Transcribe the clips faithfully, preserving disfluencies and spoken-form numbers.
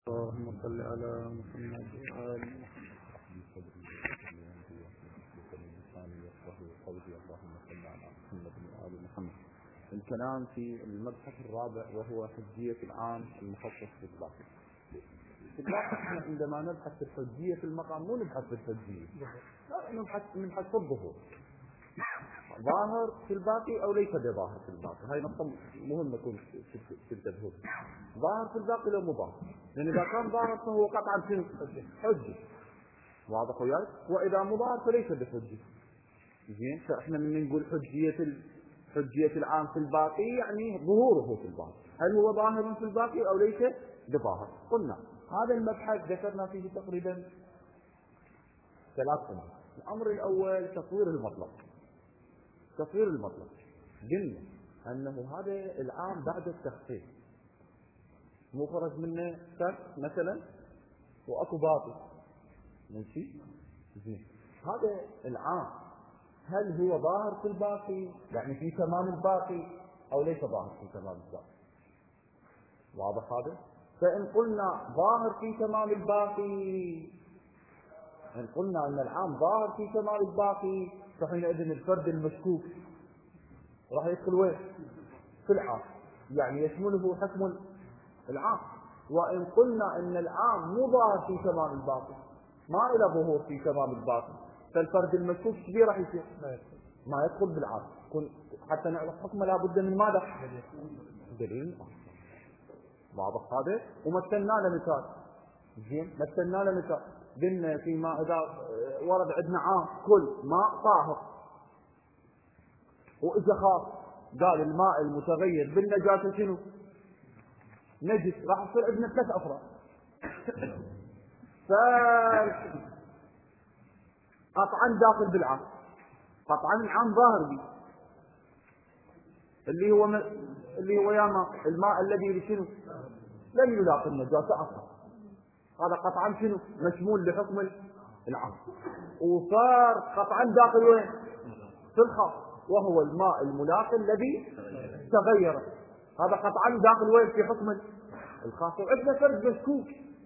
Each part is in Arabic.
اللهم صل على محمد وآل محمد. الكلام في المبحث الرابع وهو حجية العام المخصص بالباقي. في الواقع احنا عندما نبحث في الحجية في المقام مو نبحث في الحجية، لا نبحث نبحث في الظهور، ظاهر في الباقي او ليس بظاهر في الباقي. هاي نقطة مهمة تنتبهوا. ظاهر في الباقي لو مو ظاهر، لان اذا كان ظاهر فهو قطعا في حجة، واضح وياي؟ واذا مو ظاهر فليس بحجة. زين، فاحنا من نقول حجية ال... حجية العام في الباقي يعني ظهوره في الباقي، هل هو ظاهر في الباقي او ليس بظاهر؟ قلنا هذا المبحث ذكرنا فيه تقريبا ثلاث امور. الامر الاول تصوير المطلب. تصوير المطلب قلنا انه هذا العام بعد التخصيص، مو خرج منه شرط مثلا واكو باقي، ماشي؟ زين، هذا العام هل هو ظاهر في الباقي يعني في تمام الباقي او ليس ظاهر في تمام الباقي؟ واضح هذا؟ فان قلنا ظاهر في تمام الباقي، ان قلنا ان العام ظاهر في تمام الباقي، فحينئذ الفرد المشكوك راح يدخل وين؟ في العام، يعني يشمله حكم العام. وان قلنا ان العام مو ظاهر في تمام الباقي، ما الى ظهور في تمام الباقي، فالفرد المشكوك كبير راح يصير ما يدخل بالعام. حتى نعرف حكمه لابد من ماذا؟ دليل. واضح هذا؟ ومثلنا له مثال. زين، مثلنا له مثال، قلنا فيما اذا ورد عندنا عام كل ماء طاهر، واذا خاص قال الماء المتغير بالنجاسه شنو؟ نجس، راح يصير عندنا ثلاث افراد. ف قطعا داخل بالعام، قطعا العام ظاهر به، اللي هو م... اللي هو يا ماء الماء الذي شنو؟ لم يلاقي النجاسه اصلا، هذا قطعا شنو؟ مشمول لحكم العام. وصار قطعا داخل وين؟ في الخاص، وهو الماء الملاقي الذي تغير، هذا قطعا داخل وين؟ في حكم الخاص. وعندنا فرد مشكوك،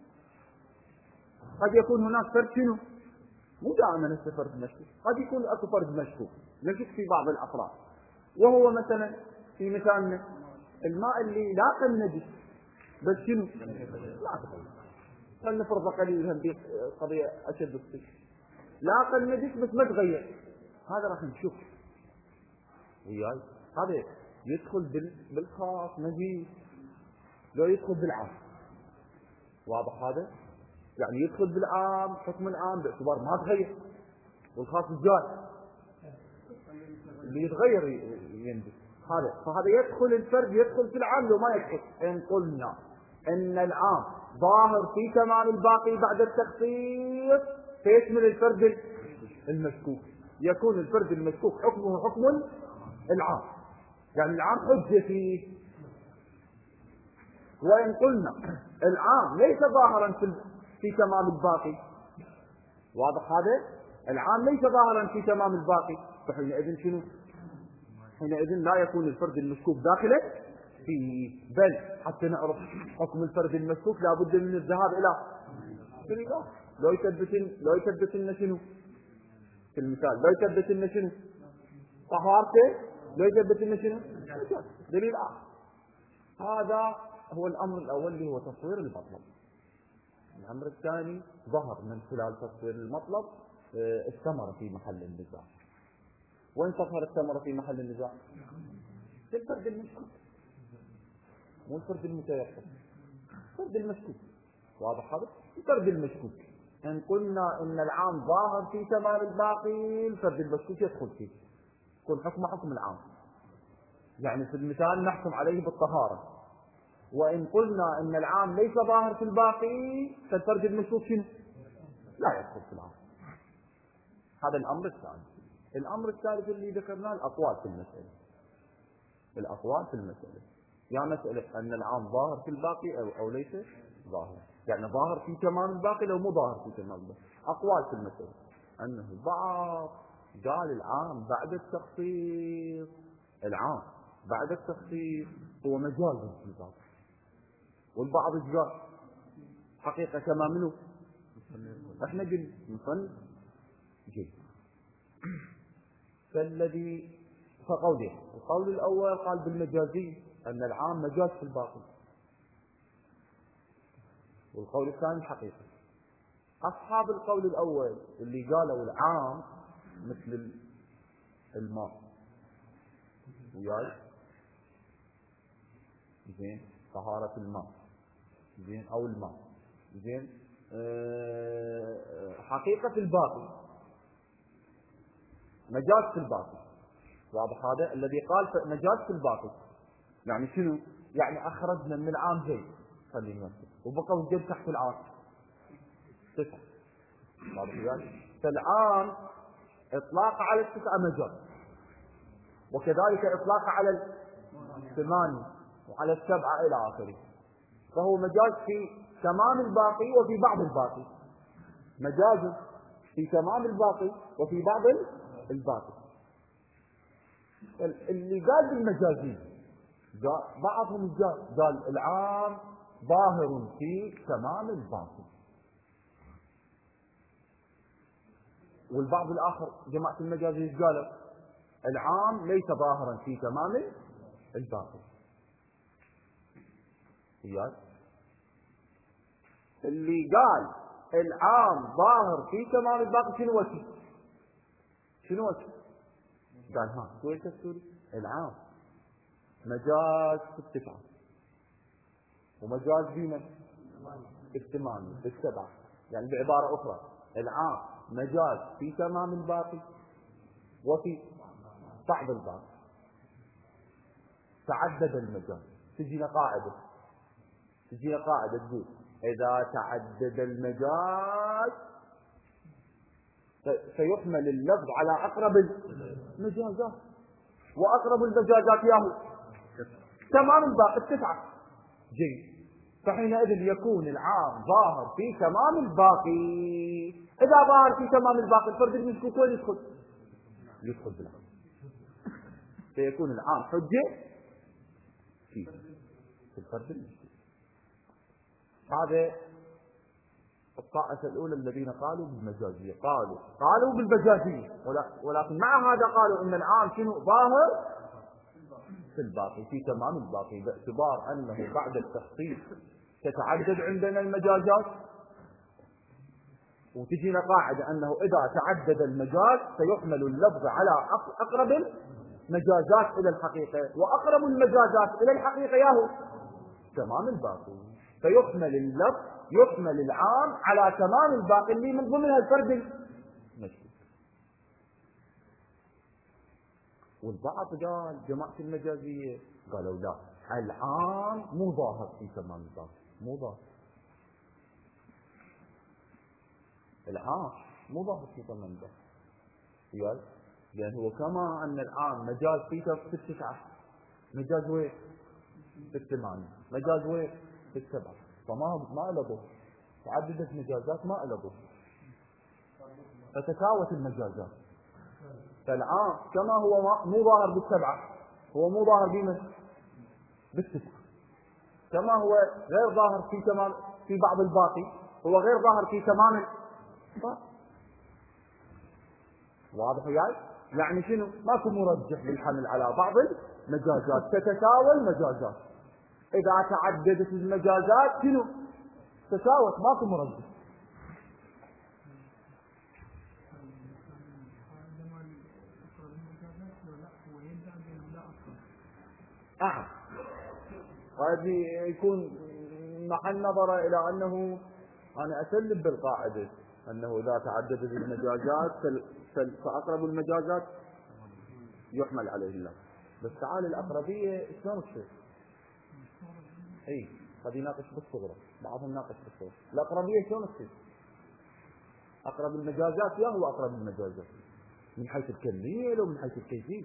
قد يكون هناك فرد شنو؟ مو دائما هسه فرد مشكوك، قد يكون اكو فرد مشكوك نشك في بعض الافراد، وهو مثلا في مثالنا الماء اللي لاقى النجس بس شنو؟ لا تغير، فلنفرض قليل هذه قضيه اشد الصدق، لاقى النجس بس ما تغير، هذا راح نشوف وياي. هذا يدخل بالخاص نجيس لو يدخل بالعام. واضح هذا؟ يعني يدخل بالعام حكم العام باعتبار ما تغير، والخاص الجاي اللي يتغير ينجس هذا، فهذا يدخل الفرد يدخل في العام لو ما يدخل. ان قلنا ان العام ظاهر في تمام الباقي بعد التخصيص فيشمل الفرد المشكوك، يكون الفرد المشكوك حكمه حكم العام، يعني العام حجة فيه. وإن قلنا العام ليس ظاهرا في في تمام الباقي، واضح هذا؟ العام ليس ظاهرا في تمام الباقي، فحينئذ شنو؟ حينئذ لا يكون الفرد المشكوك داخله فيه، بل حتى نعرف حكم الفرد المشكوك لابد من الذهاب إلى دليل. لو يثبت لو يثبت لنا شنو؟ في المثال لو يثبت لنا شنو؟ طهارته، لو يثبت لنا شنو؟ دليل آخر. هذا هو الأمر الأول اللي هو تصوير المطلب. الأمر الثاني ظهر من خلال تصوير المطلب الثمرة في محل النزاع. وين تظهر الثمرة في محل النزاع؟ في الفرد المشكوك، مو الفرد المتيقن، الفرد المشكوك. واضح هذا؟ الفرد المشكوك. إن قلنا إن العام ظاهر في تمام الباقي، الفرد المشكوك يدخل فيه، يكون حكم حكم العام. يعني في المثال نحكم عليه بالطهارة. وإن قلنا إن العام ليس ظاهر في الباقي، فالفرد المشكوك شنو؟ لا يدخل في العام. هذا الأمر الثاني. الأمر الثالث اللي ذكرناه الأقوال في المسألة. الأقوال في المسألة، يعني مسألة أن العام ظاهر في الباقي أو, أو ليس ظاهر، يعني ظاهر في تمام الباقي لو مو ظاهر في تمام الباقي. أقوال في المسألة أنه بعض قال العام بعد التخصيص، العام بعد التخصيص هو مجاز في الباقي، والبعض قال حقيقة كما منه احنا قلنا نصنف جيد. فالذي فقوله القول الأول قال بالمجازي أن العام مجاز في الباقي، والقول الثاني حقيقة. أصحاب القول الأول اللي قالوا العام مثل الماء وياي زين طهارة الماء زين أو الماء زين أه حقيقة في الباقي مجاز في الباقي. واضح هذا الذي قال مجاز في الباقي يعني شنو؟ يعني أخرجنا من العام زين خلينا نمثل وبقى وجد تحت العام تسعة. واضح يعني فالعام إطلاق على التسعة مجاز، وكذلك إطلاق على الثمانية وعلى السبعة إلى آخره، فهو مجاز في تمام الباقي وفي بعض الباقي، مجاز في تمام الباقي وفي بعض الباقي. اللي قال بالمجازين بعضهم قال العام ظاهر في تمام الباقي، والبعض الآخر جماعة المجازين قالوا العام ليس ظاهرا في تمام الباقي. اللي قال العام ظاهر في تمام الباقي شنو وجه؟ شنو وجه؟ قال ها شو التفسير؟ العام مجاز في التسعة ومجاز بمن؟ بالثمانية بالسبعة، يعني بعبارة أخرى العام مجاز في تمام الباقي وفي بعض الباقي. تعدد المجاز. تجينا قاعدة تجينا قاعدة تقول إذا تعدد المجاز سيحمل اللفظ على أقرب المجازات، وأقرب المجازات ياهو تمام الباقي التسعة. جيد. فحينئذ يكون العام ظاهر في تمام الباقي. إذا ظاهر في تمام الباقي الفرد المشكوك وين يدخل؟ يدخل بالعام، سيكون العام حجة في الفرد المشكوك. هذا الطائفة الأولى الذين قالوا بالمجازية، قالوا قالوا بالمجازية، ولكن مع هذا قالوا إن العام شنو ظاهر في الباقي في تمام الباقي، باعتبار أنه بعد التخصيص تتعدد عندنا المجازات، وتجينا قاعدة أنه إذا تعدد المجاز سيحمل اللفظ على أقرب المجازات إلى الحقيقة، وأقرب المجازات إلى الحقيقة ياهو تمام الباقي، فيحمل اللفظ يحمل العام على تمام الباقي اللي من ضمنها الفرد المشكوك. والبعض قال جماعة المجازية قالوا لا، العام مو ظاهر في تمام الباقي، مو ظاهر العام مو ظاهر في تمام الباقي، لأن هو كما أن العام مجاز في التسعة مجاز وين في الثمانية مجاز وين في السبعة، فما ما له ضر، تعددت مجازات ما له ضر، فتساوت المجازات. فالعام كما هو مو ظاهر بالسبعة هو مو ظاهر بمن بالتسعة، كما هو غير ظاهر في تمام في بعض الباقي هو غير ظاهر في تمام الباقي. واضح وياي؟ يعني شنو؟ ماكو مرجح للحمل على بعض المجازات، تتساوى المجازات. إذا تعددت المجازات شنو؟ تساوت، ماكو مرجح. أعم قد يكون محل نظر إلى أنه أنا أسلم بالقاعدة أنه إذا تعددت المجازات فأقرب المجازات يحمل عليه الله. بس تعال الأقربية شلون تصير؟ إيه قد يناقش بالصغرى، بعضهم ناقش بالصغرى. الأقربية شلون تصير؟ أقرب المجازات يا هو أقرب المجازات من حيث الكمية ومن حيث الكيفية.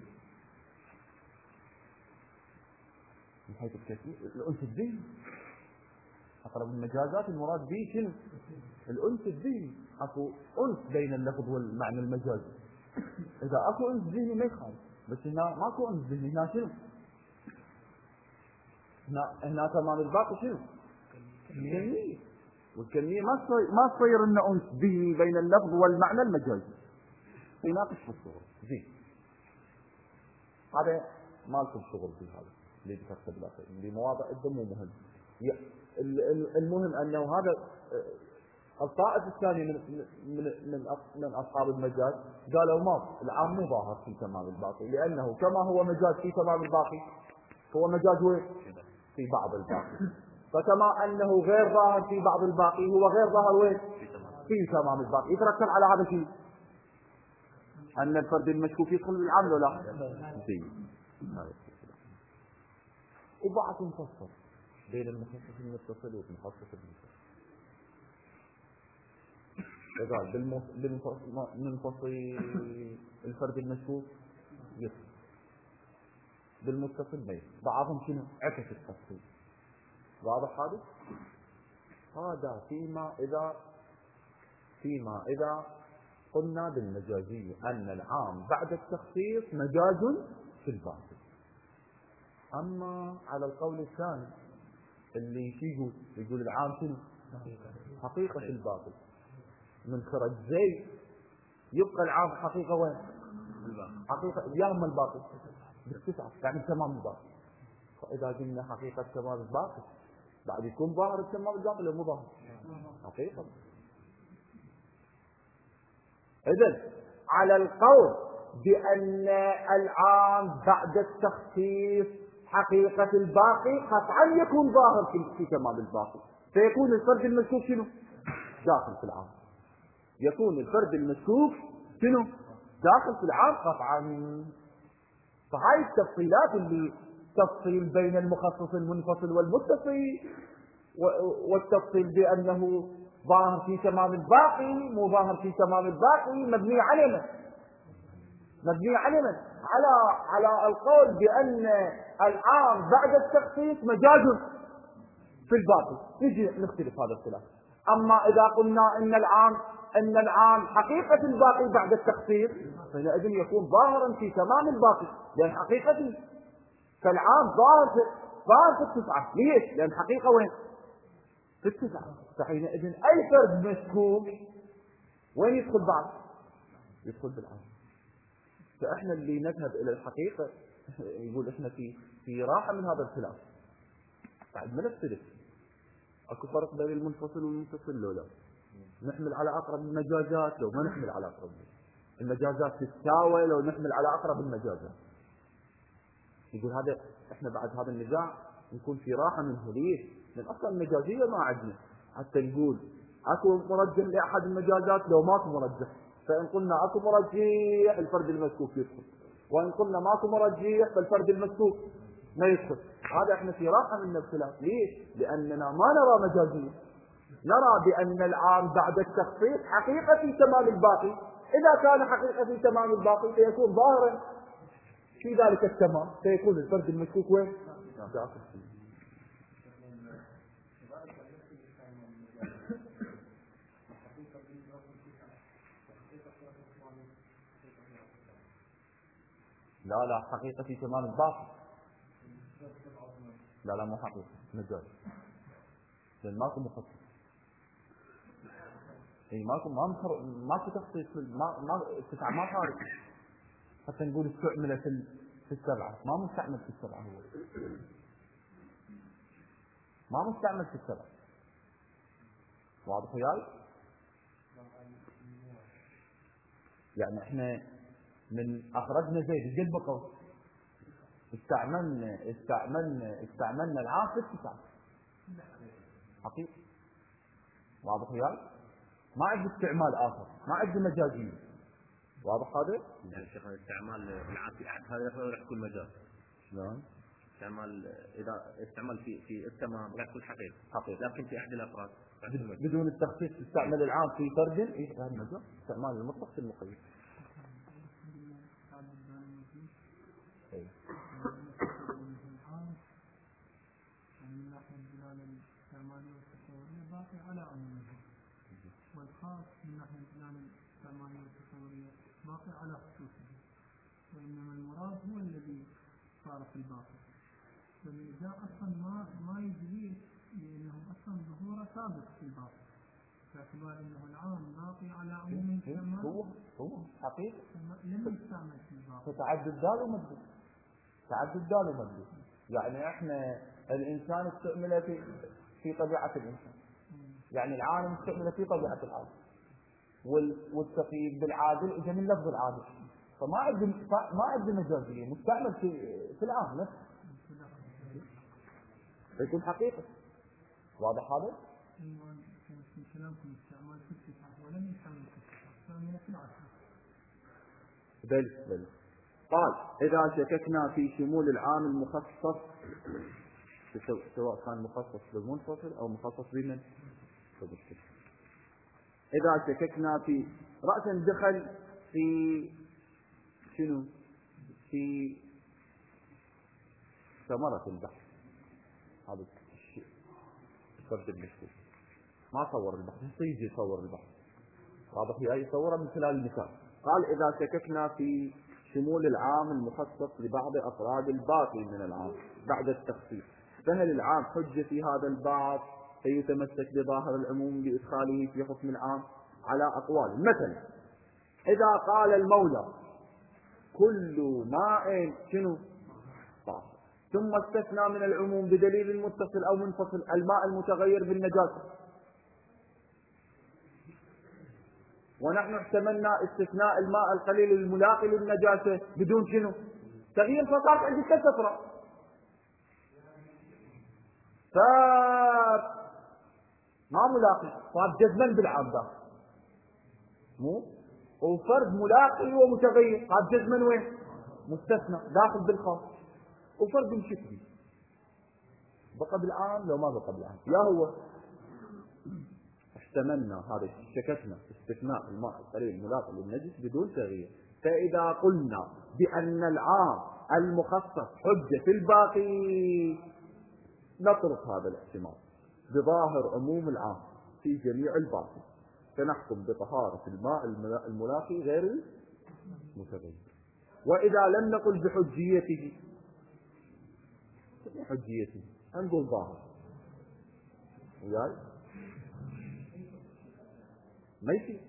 من حيث الكيفية الأنس الذهني أقرب المجازات المراد به شنو؟ الأنس الذهني. أكو أنس بين اللفظ والمعنى المجازي. إذا أكو أنس ذهني ما يخالف، بس هنا ماكو أنس ذهني. هنا شنو؟ هنا هنا تمام الباقي شنو؟ كمية. والكمية ما تصير ما تصير إن أنس ذهني بين اللفظ والمعنى المجازي، يناقش في الصورة. زين هذا ما لكم شغل في هذا اللي ذكرته بالآخر، اللي مواضع إذا مو مهم. المهم أنه هذا الطائفة الثانية من من من من أصحاب المجاز قالوا ما العام مو ظاهر في تمام الباقي، لأنه كما هو مجاز في تمام الباقي هو مجاز وين؟ في بعض الباقي، فكما أنه غير ظاهر في بعض الباقي هو غير ظاهر وين؟ في تمام الباقي. يترتب على هذا شيء أن الفرد المشكوك يدخل بالعام ولا لا؟ زين. وبعض مفصل بين المخصص المتصل والمخصص المنفصل. قال بالمنفصل الفرد المشكوك يدخل، بالمتصل ما يدخل. بعضهم شنو؟ عكس التفصيل. واضح هذا؟ هذا فيما إذا فيما إذا قلنا بالمجازية أن العام بعد التخصيص مجاز في الباطل. أما على القول الثاني اللي يقول يقول العام شنو؟ حقيقة في الباطل. من خرج زي يبقى العام حقيقة وين؟ حقيقة يوم الباطل بالتسعة يعني تمام الباطل. فإذا قلنا حقيقة تمام الباطل بعد يكون ظاهر التمام الباطل ولا مو ظاهر؟ حقيقة. إذن على القول بأن العام بعد التخصيص حقيقة الباقي قطعا يكون ظاهر في تمام الباقي، فيكون الفرد المشكوك شنو؟ داخل في العام. يكون الفرد المشكوك شنو؟ داخل في العام قطعا. فهاي التفصيلات اللي تفصيل بين المخصص المنفصل والمتصل، والتفصيل بأنه ظاهر في تمام الباقي مو ظاهر في تمام الباقي مبني على من؟ مبني على من؟ على على القول بأن العام بعد التخصيص مجاز في الباقي. نجي نختلف هذا الخلاف. أما إذا قلنا إن العام أن العام حقيقة الباقي بعد التخصيص فحينئذ يكون ظاهرا في تمام الباقي، لأن حقيقته فالعام ظاهر في ظاهر في التسعة. ليش؟ لأن حقيقة وين؟ في التسعة. فحينئذ أي فرد مشكوك وين يدخل بعد؟ يدخل بالعام. فإحنا اللي نذهب إلى الحقيقة يقول إحنا في في راحة من هذا الخلاف. بعد ما نختلف أكو فرق بين المنفصل والمتصل لو لا؟ نحمل على أقرب المجازات لو ما نحمل على أقرب المجازات تتساوي لو نحمل على أقرب المجازات. يقول هذا إحنا بعد هذا النزاع نكون في راحة منه. ليش؟ لأن أصلا المجازية ما عندنا حتى نقول أكو مرجح لأحد المجازات لو ماكو مرجح. فإن قلنا أكو مرجح الفرد المشكوك يدخل، وإن قلنا ماكو مرجح فالفرد المشكوك ما يدخل. هذا إحنا في راحة من الخلاف. ليش؟ لأننا ما نرى مجازية، نرى بأن العام بعد التخصيص حقيقة في تمام الباقي. إذا كان حقيقة في تمام الباقي فيكون ظاهرا في ذلك التمام، فيكون الفرد المشكوك وين؟ داخل فيه. لا لا حقيقة في تمام الباقي. لا لا مو حقيقة مجاز، لأن ماكو مخصص. اي ماكو ما مخر... ماكو تخصيص ما ما التسعة ما خارج حتى نقول استعمل في في السبعة، ما مستعمل في السبعة، هو ما مستعمل في السبعة. واضح وياي؟ يعني احنا من اخرجنا زيد قد بقوا استعملنا استعملنا استعملنا العام في التسعة حقيقي. واضح وياي؟ ما عندي استعمال اخر، ما عندي مجازية. واضح هذا؟ يعني شيخ الاستعمال العام في احد هذا راح يكون مجاز. نعم. استعمال اذا استعمل في في التمام راح يكون حقيقي حقيقي، لكن في احد الافراد بدون التخصيص تستعمل العام في فرد اي هذا مجاز. استعمال المطلق في المقيد. اي على عمومه، والخاص من ناحية الدلالة الثمانية والتصورية باقي على خصوصه، وإنما المراد هو الذي صار في الباقي. فالإجاء أصلا ما ما يجري لأنه أصلا ظهوره ثابت في الباقي. باعتبار أنه العام باقي على عموم الشمال. هو هو حقيقة لم يستعمل في الباقي. فتعدد دال ومدلول، تعدد دال ومدلول. يعني احنا الانسان استعمل في في طبيعة الانسان، يعني العالم استعمل في طبيعة العالم، والتقييد بالعادل اجى من لفظ العادل، فما عندي ما عندي مجازية، مستعمل في في العام نفسه فيكون حقيقة. واضح هذا؟ ايوه في كلامكم استعمال في التسعة ولم يستعمل في التسعة، استعمل في العشرة. بل بل قال إذا شككنا في شمول العام المخصص سواء كان مخصص بالمنفصل أو مخصص بمن فبالتالي إذا شككنا في رأسا دخل في شنو في ثمرة البحث، هذا الشيء فرد المشكلة ما صور البحث يصير يصور البحث، واضح هي يصوره من خلال المثال. قال إذا شككنا في شمول العام المخصص لبعض أفراد الباقي من العام بعد التخصيص، فهل العام حجة في هذا البعض فيتمسك بظاهر العموم بإدخاله في حكم العام على أقوال؟ مثلا إذا قال المولى كل ماء شنو طاهر، ثم استثنى من العموم بدليل متصل أو منفصل الماء المتغير بالنجاسة، ونحن احتملنا استثناء الماء القليل الملاقي للنجاسة بدون شنو تغيير، فصارت عندي كثرة صار ما ملاقي، صار جزما بالعام ده مو وفرد ملاقي ومتغير، صار جزما وين مستثنى داخل بالخاص، وفرد مشكلي بقى بالعام لو ما بقى بالعام. يا هو احتملنا هذا شككنا استثناء الماء القليل الملاقي للنجس بدون تغيير، فإذا قلنا بأن العام المخصص حجة في الباقي نترك هذا الاحتمال بظاهر عموم العام في جميع الباقي، فنحكم بطهارة الماء الملاقي غير المتغير. وإذا لم نقل بحجيته حجيته نقول ظاهر وياي ما يصير،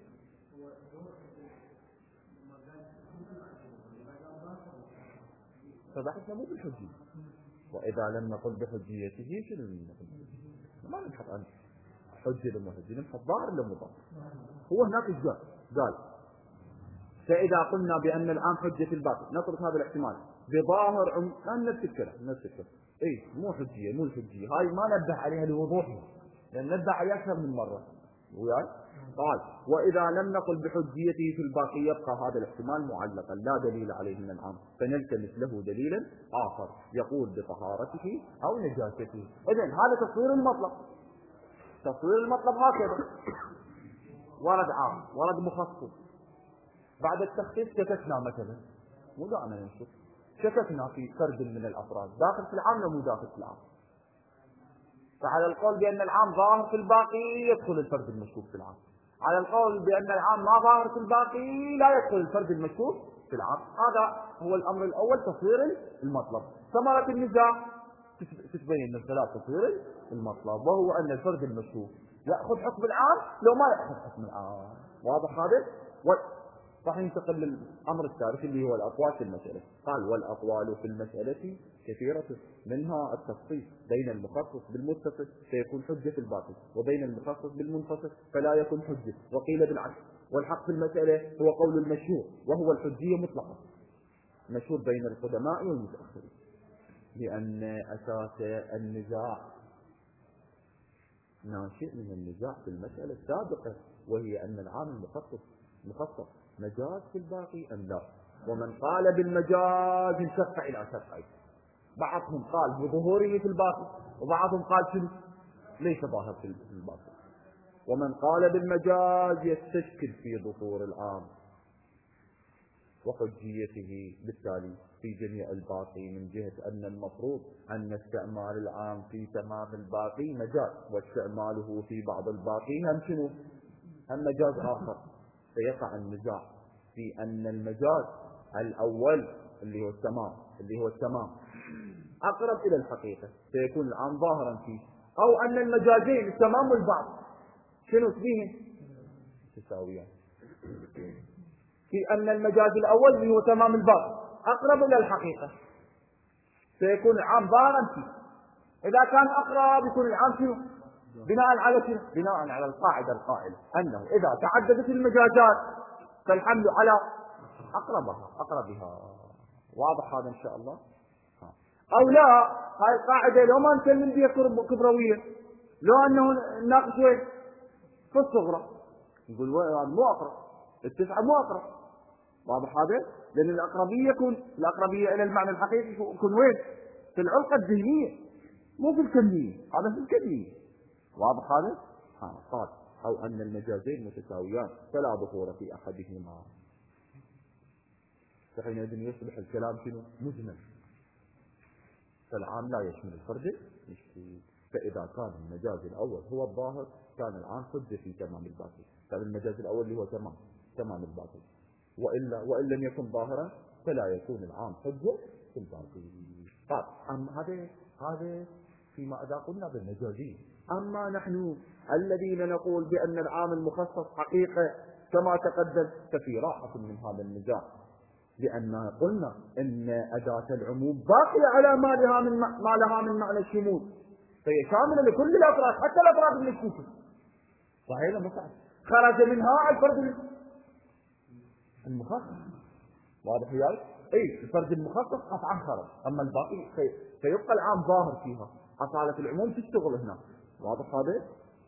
فبحثنا مو بالحجية. وإذا لم نقل بحجيته شنو نقول؟ ما نبحث عن حجة لم حجة، نبحث ظاهر لم ظاهر. هو هناك ايش قال؟ قال فإذا قلنا بأن العام حجة في الباقي نترك هذا الاحتمال بظاهر عم نفس الكلام نفس الكلام اي مو حجية مو الحجية هاي ما نبه عليها لوضوحها لأن نبه عليها أكثر من مرة وياي. قال وإذا لم نقل بحجيته في الباقي يبقى هذا الاحتمال معلقا لا دليل عليه من العام، فنلتمس له دليلا آخر يقول بطهارته أو نجاسته. إذن هذا تصوير المطلب، تصوير المطلب هكذا ورد عام ورد مخصص، بعد التخصيص شككنا مثلا مو دعنا نشوف شككنا في فرد من الأفراد داخل في العام ولا مو داخل في العام، فعلى القول بأن العام ظاهر في الباقي يدخل الفرد المشكوك في العام، على القول بأن العام ما ظاهر في الباقي لا يدخل الفرد المشكوك في العام. هذا هو الأمر الأول تصوير المطلب. ثمرة النزاع تتبين من خلال تصوير المطلب وهو أن الفرد المشكوك يأخذ حكم العام لو ما يأخذ حكم العام. واضح هذا؟ راح ينتقل للأمر الثالث اللي هو الأقوال في المسألة. قال والأقوال في المسألة كثيرة منها التخصيص بين المخصص بالمتصل فيكون حجة في الباقي وبين المخصص بالمنفصل فلا يكون حجة، وقيل بالعكس. والحق في المسألة هو قول المشهور وهو الحجية مطلقة، مشهور بين القدماء والمتأخرين، لأن أساس النزاع ناشئ من النزاع في المسألة السابقة وهي أن العام المخصص مخصص مجاز في الباقي أم لا. ومن قال بالمجاز انشق إلى شقين، بعضهم قال بظهوره في الباقي وبعضهم قال شنو ليس ظاهر في الباقي. ومن قال بالمجاز يستشكل في ظهور العام وحجيته بالتالي في جميع الباقي، من جهة أن المفروض أن استعمال العام في تمام الباقي مجاز واستعماله في بعض الباقي هم شنو هم مجاز آخر، فيقع النزاع في أن المجاز الأول اللي هو التمام اللي هو التمام أقرب إلى الحقيقة فيكون العام ظاهرا فيه، أو أن المجازين التمام والبعض شنو فيهم متساويان، في أن المجاز الأول اللي هو تمام الباقي أقرب إلى الحقيقة سيكون العام ظاهرا فيه. إذا كان أقرب يكون العام فيه بناء على شنو؟ بناء على القاعدة القائلة أنه إذا تعددت المجازات فالحمل على أقربها أقربها. واضح هذا إن شاء الله؟ أو لا، هاي القاعدة لو ما نسلم بها كبروية، لو أنه نناقش وين في الصغرى نقول وين مو أقرب، التسعة مو أقرب. واضح هذا؟ لأن الأقربية يكون الأقربية إلى المعنى الحقيقي يكون وين؟ في العلقة الذهنية مو في الكمية، هذا في الكمية. واضح هذا؟ ها قال أو أن المجازين متساويان فلا ظهور في أحدهما، فحينئذ يصبح الكلام شنو؟ مجمل، فالعام لا يشمل الفرد. فإذا كان المجاز الأول هو الظاهر كان العام حجة في تمام الباقي، كان المجاز الأول اللي هو تمام تمام الباقي، وإلا وإن لم يكن ظاهرا فلا يكون العام حجة في الباقي. طيب أما هذا هذا فيما إذا قلنا بالمجازين. أما نحن الذين نقول بأن العام المخصص حقيقة كما تقدم ففي راحة من هذا النزاع، لأن قلنا إن أداة العموم باقية على ما لها من ما لها من معنى الشمول، فهي شاملة لكل الأفراد حتى الأفراد المشكوكة. صحيح ولا صحيح؟ خرج منها الفرد المخصص. واضح يا اي الفرد المخصص قطعا خرج، اما الباقي في... فيبقى العام ظاهر فيها، أصالة العموم تشتغل هنا. واضح هذا؟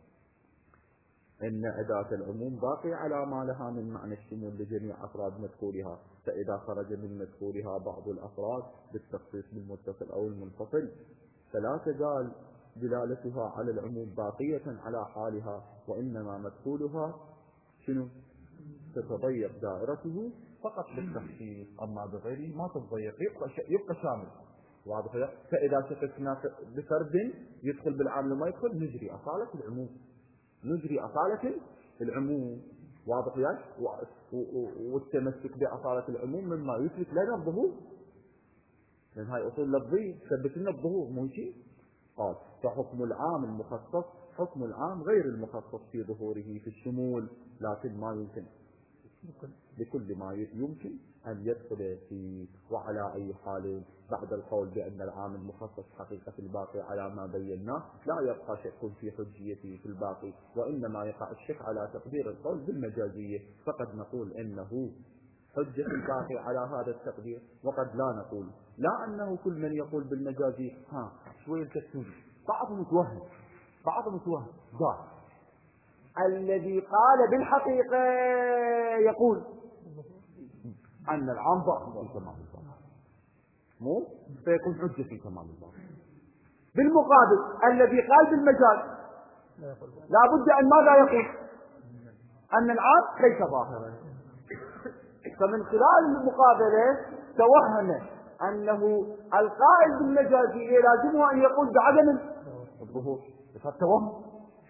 إن أداة العموم باقي على ما لها من معنى الشمول لجميع أفراد مدخولها، فإذا خرج من مدخولها بعض الأفراد بالتخصيص بالمتصل أو المنفصل فلا تزال دلالتها على العموم باقية على حالها، وإنما مدخولها شنو؟ تتضيق دائرته فقط بالتخصيص، أما بغيره ما تتضيق، يبقى, يبقى شامل. واضح؟ فإذا شككنا بفرد يدخل بالعام وما يدخل نجري أصالة العموم، نجري أصالة العموم. واضح يعني؟ والتمسك بأصالة العموم مما يثبت لنا الظهور، لأن هاي أصول لفظية تثبت لنا الظهور مو شيء. قال فحكم العام المخصص حكم العام غير المخصص في ظهوره في الشمول، لكن ما يمكن لكل ما يمكن أن يدخل فيه. وعلى أي حال بعد القول بأن العام المخصص حقيقة الباقي على ما بيناه لا يبقى شك في حجيته في الباقي، وإنما يقع الشك على تقدير القول بالمجازية، فقد نقول إنه حجة الباقي على هذا التقدير، وقد لا نقول، لا أنه كل من يقول بالمجازي ها شوية تكتب بعض متوهم بعض متوهم ظاهر. الذي قال بالحقيقة يقول أن العام ظاهر في تمام الباقي، مو فيكون حجة في تمام الباقي. بالمقابل الذي قال بالمجاز لا بد أن ماذا يقول؟ أن العام ليس ظاهرا. فمن خلال المقابلة توهم أنه القائل بالمجازية لازمه أن يقول بعدم الظهور، فالتوهم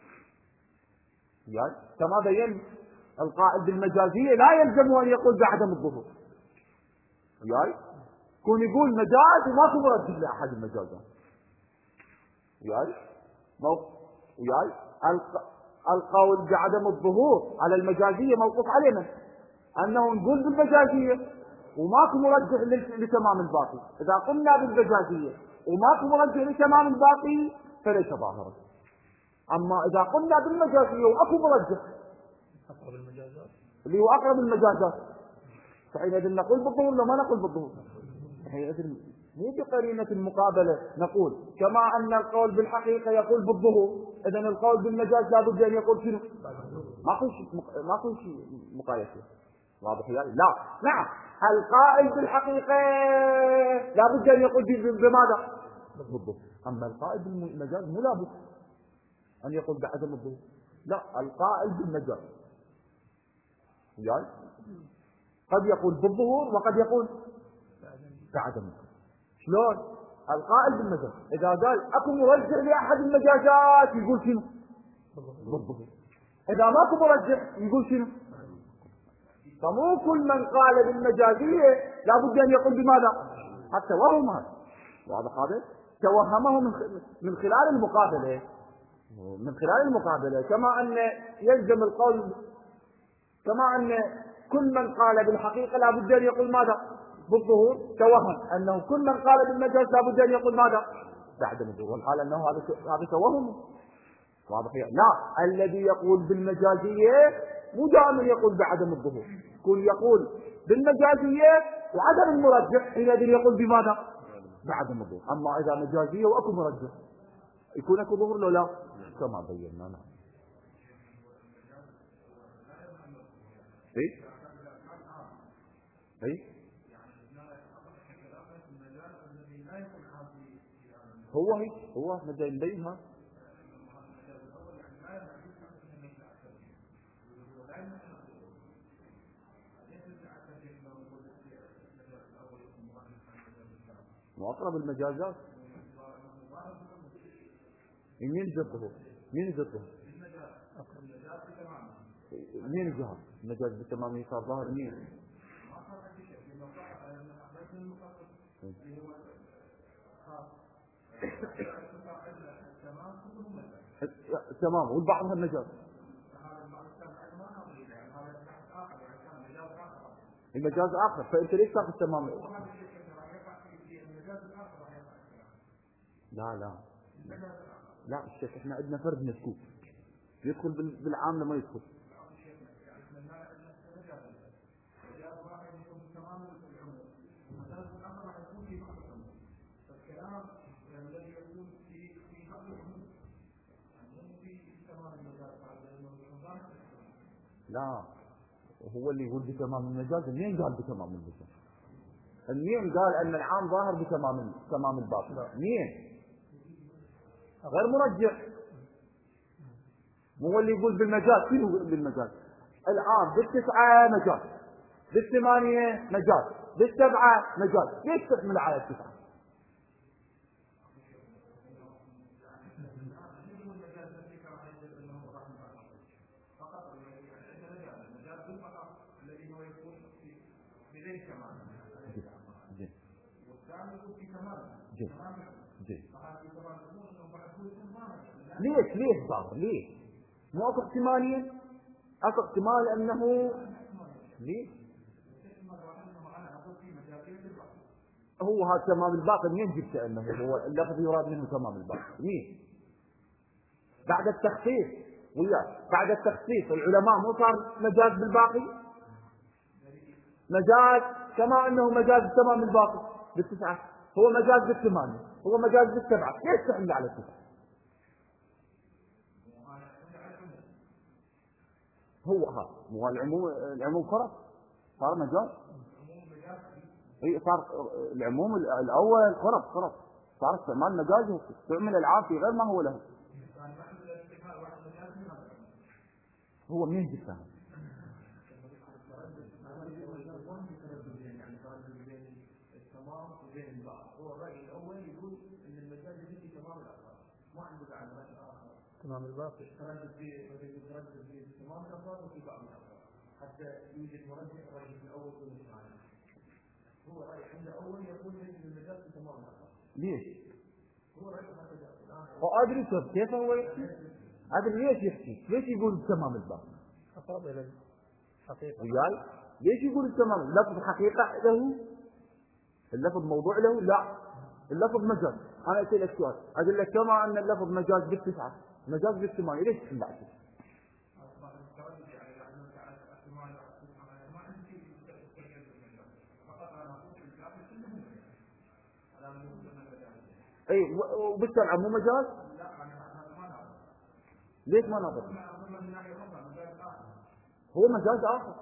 يعني كما بين القائل بالمجازية لا يلزمه أن يقول بعدم الظهور، يعني كون يقول مجاز وما هو مرد لأحد المجازات، يعني يعني القول بعدم الظهور على المجازية موقوف علينا أنه نقول بالمجازية وماكو مرجح لتمام الباقي. إذا قلنا بالمجازية وماكو مرجح لتمام الباقي فليس ظاهرا. أما إذا قلنا بالمجازية وأكو مرجح أقرب المجازات اللي هو أقرب المجازات فحينئذ نقول بالظهور لما نقول بالظهور، حينئذ مو بقرينة المقابلة نقول كما أن القول بالحقيقة يقول بالظهور، إذا القول بالمجاز لا بد أن يقول شنو؟ ما كل شيء ما كل شيء مقايسة. واضح يعني؟ لا نعم القائل بالحقيقة لا بد أن يقول بماذا؟ بالظهور. أما القائل بالمجاز مو لا بد أن يقول بعدم الظهور، لا القائل بالمجاز يعني قد يقول بالظهور وقد يقول بعدم الظهور. شلون؟ القائل بالمجاز إذا قال أكو مرجح لأحد المجازات يقول شنو؟ بالظهور. إذا ماكو مرجح يقول شنو؟ فمو كل من قال بالمجازية لا بد أن يقول بماذا؟ حتى وهم هذا. واضح هذا؟ توهمه من خلال المقابلة من خلال المقابلة كما أن يلزم القول كما أن كل من قال بالحقيقة لا بد أن يقول ماذا؟ بالظهور. توهم أنه كل من قال بالمجاز لا بد أن يقول ماذا؟ بعدم الظهور. قال أنه هذا هذا توهم. واضح؟ لا، الذي يقول بالمجازية مو دائما يقول بعدم الظهور، يكون يقول بالمجازية وعدم المرجح حينئذ يقول بماذا؟ بعدم الظهور. أما إذا مجازية وأكو مرجح يكون أكو ظهور لو لا، كما بينا. نعم. اي اي هو هي هو مجال بينها. وأقرب المجازات مين يجده؟ مين يجده؟ مين يجهر؟ المجاز بالتمام صار ظاهر مين؟ تمام. والبعض المجاز المجاز آخر، فأنت ليش تأخذ تمام؟ لا لا لا الشيخ، احنا عندنا فرد مشكوك يدخل بالعام لما يدخل. لا، هو اللي يقول بتمام المجاز. مين قال بتمام المجاز؟ مين قال ان العام ظاهر بتمام تمام الباطل؟ مين؟ غير مرجح. هو اللي يقول بالمجاز. شنو يقول بالمجاز؟ العام بالتسعة مجاز، بالثمانية مجاز، بالسبعة مجاز. ليش تحمل على التسعة؟ ليش ليش ظاهر؟ ليش؟ مو اكو احتمالية؟ اكو احتمال انه ليش؟ هو هذا تمام الباقي منين جبت انه هو اللفظ يراد منه تمام الباقي؟ مين؟ بعد التخصيص وياه، بعد التخصيص العلماء مو صار مجاز بالباقي؟ مجاز كما انه مجاز تمام الباقي بالتسعة، هو مجاز بالثمانية، هو مجاز بالسبعة. ليش تحمل على التسعة؟ هو ها هو العموم العموم فرق صار مجاز. اي صار العموم الاول فرق فرق صار استعمال مجازي، استعمل العام في غير ما هو له. هو مين جبتها؟ هو الرأي الأول يقول إن المجاز يجي تمام الأفراد، ما عنده عن رأي آخر. تمام الباقي. تردد في تردد في تمام الأفراد وفي بعض الأفراد، حتى يوجد مرجح الرأي الأول والثاني. هو رأي عند أول يقول إن المجاز تمام الأفراد. ليش؟ هو رأي هكذا. وأدري طب كيف هو يحكي؟ أدري ليش يحكي؟ ليش يقول تمام الباقي؟ أقرب إلى الحقيقة. وياي؟ ليش يقول تمام؟ اللفظ حقيقة له؟ اللفظ موضوع له؟ لا، اللفظ مجاز. أنا أسأل لك سؤال، أقول لك كما أن اللفظ مجاز بالتسعة مجاز بالثمانية، ليش تحمل؟ اي وبالسبعة مو مجاز؟ ليش ما ناظر؟ هو مجاز آخر،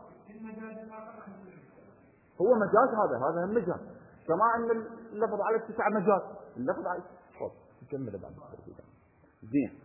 هو مجاز. هذا هذا هم مجاز، كما أن اللفظ على التسعة مجاز. اللفظ على خلاص نكمل بعد زين.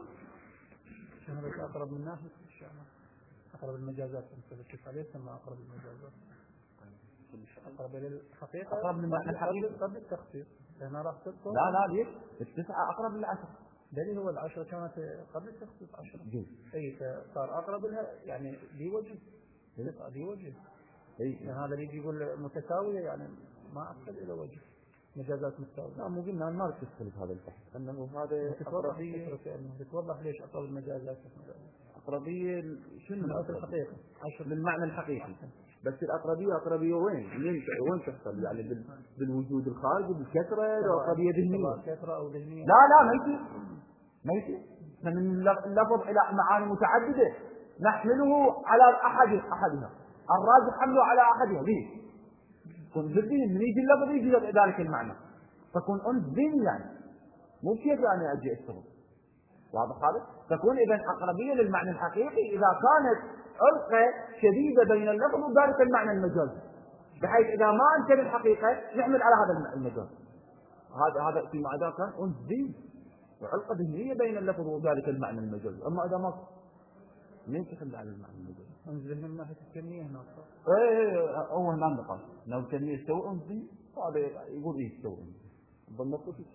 شنو أقرب من ناحية الشعر؟ أقرب المجازات مثل التسعة ليس ما أقرب المجازات. أقرب إلى الحقيقة. أقرب من الحقيقة قبل التخصيص. أنا راح تذكر. لا لا ليش؟ التسعة أقرب للعشرة. دليل هو العشرة كانت قبل التخصيص عشرة. جيد. أي فصار أقرب لها يعني لي وجه. تسعة لي وجه. أي. يعني هذا اللي يقول متساوية يعني ما أقصد إلى وجه. مجازات متساوية. لا مو قلنا ما تدخل في هذا البحث، أنه هذا تتوضح تتوضح ليش أقرب المجازات. الأقربية شنو من الحقيقة بالمعنى الحقيقي، بس الأقربية أقربية وين؟ وين وين تحصل؟ يعني بال... بالوجود الخارجي بالكثرة لو أقربية ذهنية؟ كثرة أو ذهنية؟ لا لا ما يصير ما يصير. من اللفظ إلى معاني متعددة نحمله على أحد أحدها، الراجح حمله على أحدها ليه؟ كن بالذهن من يجي اللفظ يجي ذلك المعنى، فكون أنت ذهني يعني مو كيف يعني أجي أشتغل. واضح هذا؟ تكون إذا أقربية للمعنى الحقيقي إذا كانت علقة شديدة بين اللفظ وذلك المعنى المجازي، بحيث إذا ما أنكر الحقيقة نحمل على هذا المجاز. هذا هذا فيما إذا كان أنس ذهن وعلقة ذهنية بين اللفظ وذلك المعنى المجازي، أما إذا ما ليش تحمل على المعنى المجازي؟ أنس ذهن من ناحية الكمية هنا. إيه هو هنا النقاش، لو الكمية يستوي أنس ذهن هذا يقول إيه يستوي بالنقطة فيه.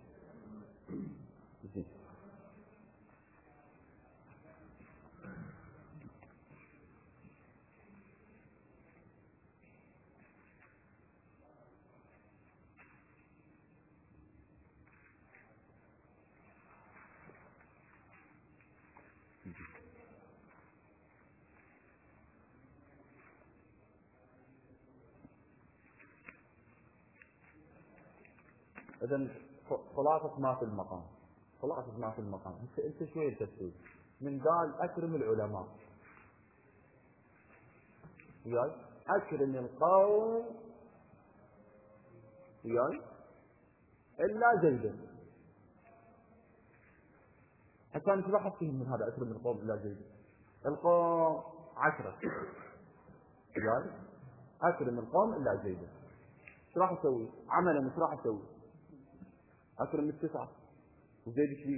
إذا خلاصة ما في المقام، خلاصة ما في المقام، أنت أنت شوية تفسير من قال أكرم العلماء، وياي أكرم القوم، وياي إلا زيدا. حتى أنت لا حتفهم من هذا أكرم القوم إلا زيدا. القوم عشرة، وياي أكرم القوم إلا زيدا. إيش راح أسوي؟ عملا إيش راح أسوي؟ أكرم التسعة وزيد شوي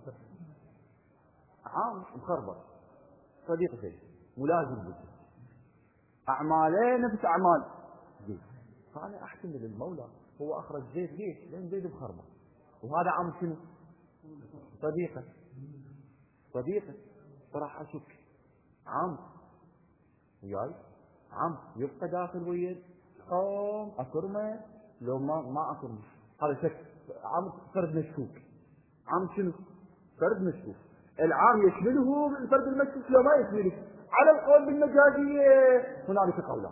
عام مخربط صديق زيد ملازم زيد أعماله نفس أعمال زيد، فأنا أحتمل المولى هو أخرج زيد ليش؟ لأن زيد مخربط وهذا عام شنو؟ صديقه صديقه فراح أشك عام وياي عام يبقى داخل ويد قوم أكرمه لو ما ما أكرمه، هذا شك عام فرد مشكوك. عام شنو؟ فرد مشكوك. العام يشمله الفرد المشكوك لو ما يشمله. على القول بالمجازية هنالك قولان.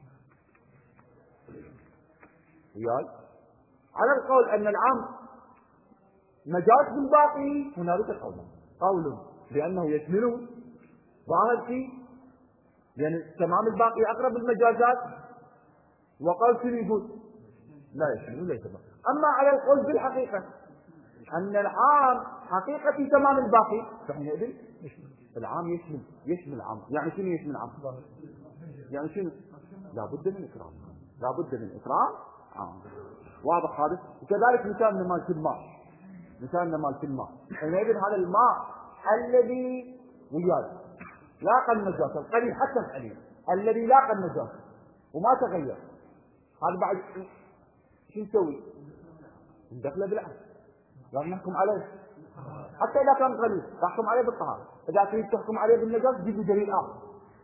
وياي على القول أن العام مجاز بالباقي هنالك قولان. قول بأنه يشمله ظاهر فيه لأن تمام الباقي أقرب المجازات، وقال شنو يقول؟ لا يشمله ليس باقي. أما على القول بالحقيقة أن العام حقيقة في تمام الباقي فحينئذ العام يشمل يشمل عام. يعني شنو يشمل عام؟ يعني شنو؟ لا بد من إكرام، لا بد من إكرام عام. واضح هذا؟ وكذلك مثالنا مال الماء، مثالنا مال الماء حينئذ هذا الماء الذي وياي لاقى النجاسة القليل حتى القليل الذي لاقى النجاسة وما تغير، هذا بعد شو نسوي؟ ندخله بالعكس، لازم نحكم عليه حتى إذا كان قليل تحكم عليه بالطهارة. إذا تريد تحكم عليه بالنجاسة جيب دليل آخر،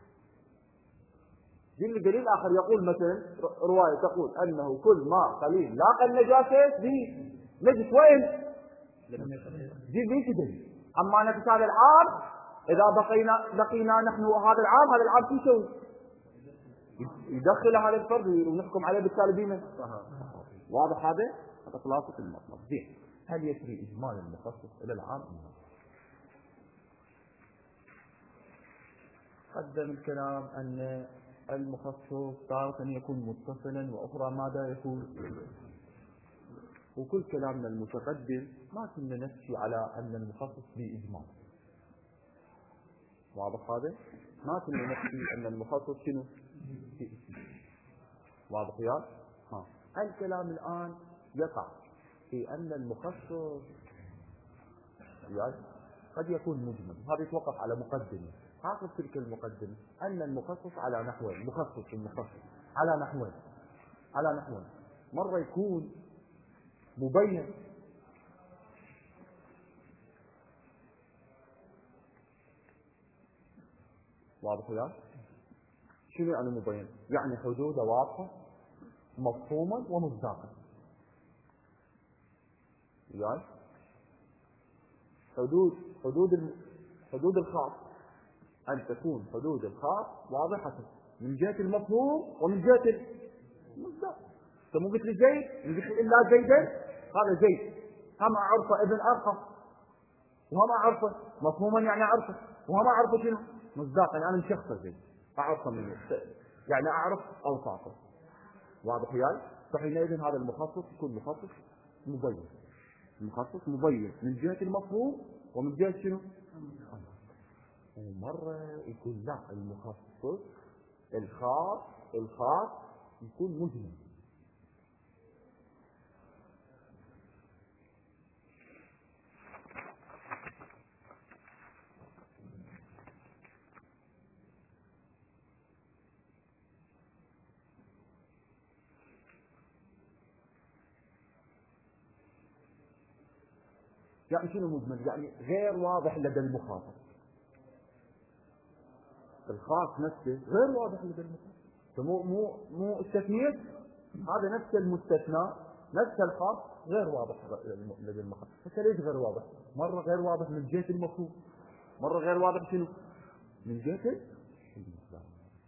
جيب دليل آخر يقول مثلا رواية تقول أنه كل ما قليل لاقى النجاسة دي نجس وين؟ جيب ليش دليل. أما أنا في هذا العام إذا بقينا بقينا نحن هذا العام هذا العام شو يسوي؟ يدخل هذا الفرد ونحكم عليه بالتالي بما واضح هذا؟ هذا خلاصة المطلب. زين هل يسري إجمال المخصص إلى العام؟ قدم الكلام أن المخصص تارة يكون متصلا وأخرى ماذا يكون، وكل كلامنا المتقدم ما كنا نحكي على أن المخصص بإجمال. واضح هذا؟ ما كنا نحكي أن المخصص شنو؟ واضح يا؟ ها الكلام الآن يقع في أن المخصص قد يكون مجمل. هذا يتوقف على مقدمة. حاصل تلك المقدمة أن المخصص على نحوين، مخصص المخصص على نحوين على نحوين مرة يكون مبين واضح يا؟ شنو يعني مبين؟ يعني حدوده واضحة مفهوما ومصداقا. يعني حدود حدود حدود الخاص أن تكون حدود الخاص واضحة من جهة المفهوم ومن جهة المصداق. أنت مو قلت لي زيد، قلت لي إلا زيدا، هذا زيد هم أعرفه ابن أرقم، وهم أعرفه مفهوما يعني أعرفه، وهم أعرفه شنو مصداقا، يعني أنا مشخصه زيد أعرفه منه، يعني أعرف أوصافه. واضح وياي؟ فحينئذ هذا المخصص يكون مخصص مبين، المخصص مبين من جهة المفهوم ومن جهة شنو؟ ومرة يكون لا، المخصص الخاص الخاص يكون مجمل. يعني شنو مجمل؟ يعني غير واضح لدى المخاطب. الخاص نفسه غير واضح لدى المخاطب، فمو مو مو استثنيت، هذا نفس المستثنى نفس الخاص غير واضح لدى المخاطب. حتى ليش غير واضح؟ مرة غير واضح من جهة المفهوم، مرة غير واضح شنو؟ من جهة المصداق.